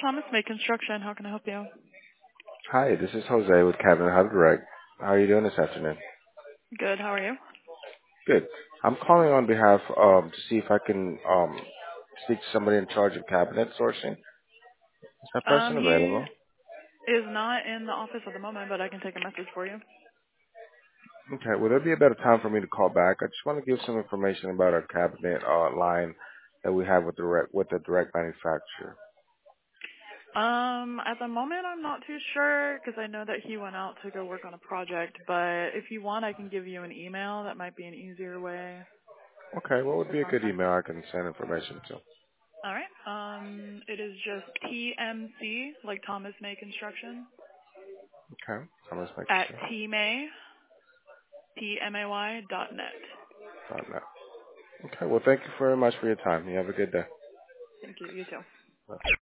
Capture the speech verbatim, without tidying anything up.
Thomas May Construction. How can I help you? Hi, this is Jose with Cabinet Hub Direct. How are you doing this afternoon? Good. How are you? Good. I'm calling on behalf um to see if I can um speak to somebody in charge of cabinet sourcing. Is that Um, person he available? is not in the office at the moment, but I can take a message for you. Okay. Would there be a better time for me to call back? I just want to give some information about our cabinet uh, line that we have with the direct with the direct manufacturer. Um, at the moment, I'm not too sure because I know that he went out to go work on a project. But if you want, I can give you an email. That might be an easier way Okay. What would to be a good contact email him. I can send information to? All right. Um, it is just T M C, like Thomas May Construction, Okay. Thomas making at sure. tmay, T M A Y dot net. Got that. Okay. Well, thank you very much for your time. You have a good day. Thank you. You too. Bye.